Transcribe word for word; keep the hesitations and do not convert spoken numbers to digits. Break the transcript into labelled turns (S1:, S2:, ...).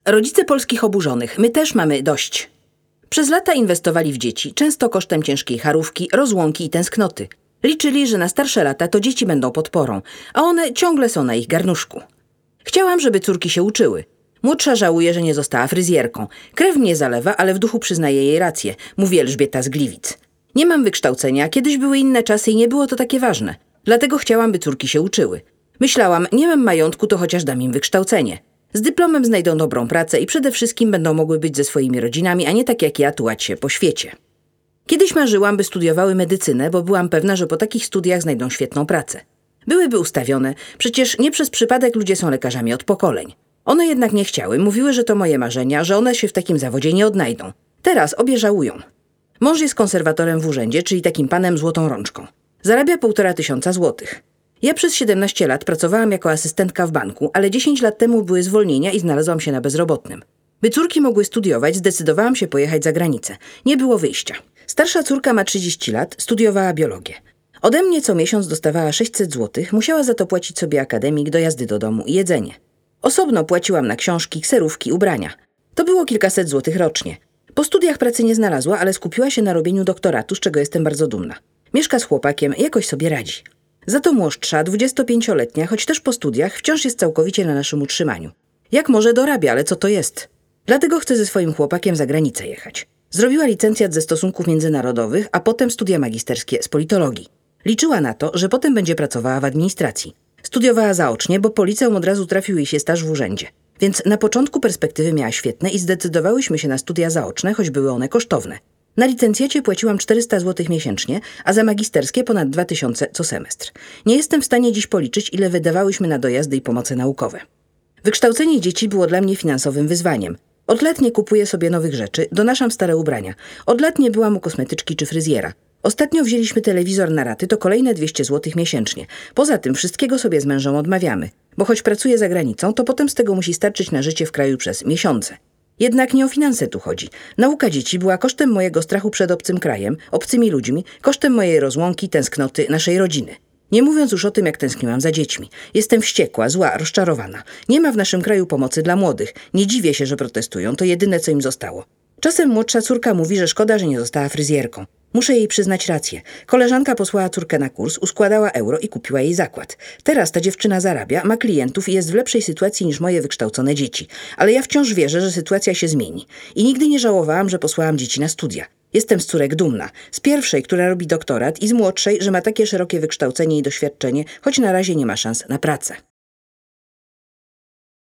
S1: Rodzice polskich oburzonych, my też mamy dość. Przez lata inwestowali w dzieci, często kosztem ciężkiej charówki, rozłąki i tęsknoty. Liczyli, że na starsze lata to dzieci będą podporą, a one ciągle są na ich garnuszku. Chciałam, żeby córki się uczyły. Młodsza żałuje, że nie została fryzjerką. Krew mnie zalewa, ale w duchu przyznaje jej rację, mówi Elżbieta z Gliwic. Nie mam wykształcenia, kiedyś były inne czasy i nie było to takie ważne. Dlatego chciałam, by córki się uczyły. Myślałam, nie mam majątku, to chociaż dam im wykształcenie. Z dyplomem znajdą dobrą pracę i przede wszystkim będą mogły być ze swoimi rodzinami, a nie tak jak ja tułać się po świecie. Kiedyś marzyłam, by studiowały medycynę, bo byłam pewna, że po takich studiach znajdą świetną pracę. Byłyby ustawione, przecież nie przez przypadek ludzie są lekarzami od pokoleń. One jednak nie chciały, mówiły, że to moje marzenia, że one się w takim zawodzie nie odnajdą. Teraz obie żałują. Mąż jest konserwatorem w urzędzie, czyli takim panem złotą rączką. Zarabia półtora tysiąca złotych. Ja przez siedemnaście lat pracowałam jako asystentka w banku, ale dziesięć lat temu były zwolnienia i znalazłam się na bezrobotnym. By córki mogły studiować, zdecydowałam się pojechać za granicę. Nie było wyjścia. Starsza córka ma trzydzieści lat, studiowała biologię. Ode mnie co miesiąc dostawała sześćset złotych, musiała za to płacić sobie akademik, dojazdy do domu i jedzenie. Osobno płaciłam na książki, kserówki, ubrania. To było kilkaset złotych rocznie. Po studiach pracy nie znalazła, ale skupiła się na robieniu doktoratu, z czego jestem bardzo dumna. Mieszka z chłopakiem, jakoś sobie radzi. Za to młodsza, dwudziestopięcioletnia, choć też po studiach, wciąż jest całkowicie na naszym utrzymaniu. Jak może dorabia, ale co to jest? Dlatego chce ze swoim chłopakiem za granicę jechać. Zrobiła licencjat ze stosunków międzynarodowych, a potem studia magisterskie z politologii. Liczyła na to, że potem będzie pracowała w administracji. Studiowała zaocznie, bo po liceum od razu trafił jej się staż w urzędzie. Więc na początku perspektywy miała świetne i zdecydowałyśmy się na studia zaoczne, choć były one kosztowne. Na licencjacie płaciłam czterysta złotych miesięcznie, a za magisterskie ponad dwa tysiące co semestr. Nie jestem w stanie dziś policzyć, ile wydawałyśmy na dojazdy i pomoce naukowe. Wykształcenie dzieci było dla mnie finansowym wyzwaniem. Od lat nie kupuję sobie nowych rzeczy, donaszam stare ubrania. Od lat nie byłam u kosmetyczki czy fryzjera. Ostatnio wzięliśmy telewizor na raty, to kolejne dwieście złotych miesięcznie. Poza tym wszystkiego sobie z mężem odmawiamy. Bo choć pracuję za granicą, to potem z tego musi starczyć na życie w kraju przez miesiące. Jednak nie o finanse tu chodzi. Nauka dzieci była kosztem mojego strachu przed obcym krajem, obcymi ludźmi, kosztem mojej rozłąki, tęsknoty, naszej rodziny. Nie mówiąc już o tym, jak tęskniłam za dziećmi. Jestem wściekła, zła, rozczarowana. Nie ma w naszym kraju pomocy dla młodych. Nie dziwię się, że protestują. To jedyne, co im zostało. Czasem młodsza córka mówi, że szkoda, że nie została fryzjerką. Muszę jej przyznać rację. Koleżanka posłała córkę na kurs, uskładała euro i kupiła jej zakład. Teraz ta dziewczyna zarabia, ma klientów i jest w lepszej sytuacji niż moje wykształcone dzieci. Ale ja wciąż wierzę, że sytuacja się zmieni. I nigdy nie żałowałam, że posłałam dzieci na studia. Jestem z córek dumna. Z pierwszej, która robi doktorat, i z młodszej, że ma takie szerokie wykształcenie i doświadczenie, choć na razie nie ma szans na pracę.